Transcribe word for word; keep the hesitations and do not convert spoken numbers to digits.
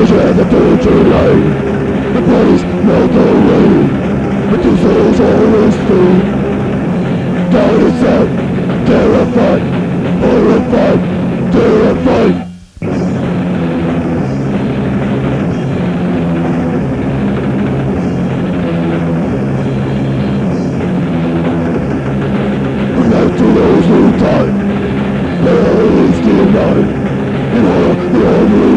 Cause where the future lay, the bodies melt away, but the souls always free. Down inside, terrified, horrified, terrified. To those who die, they always deny.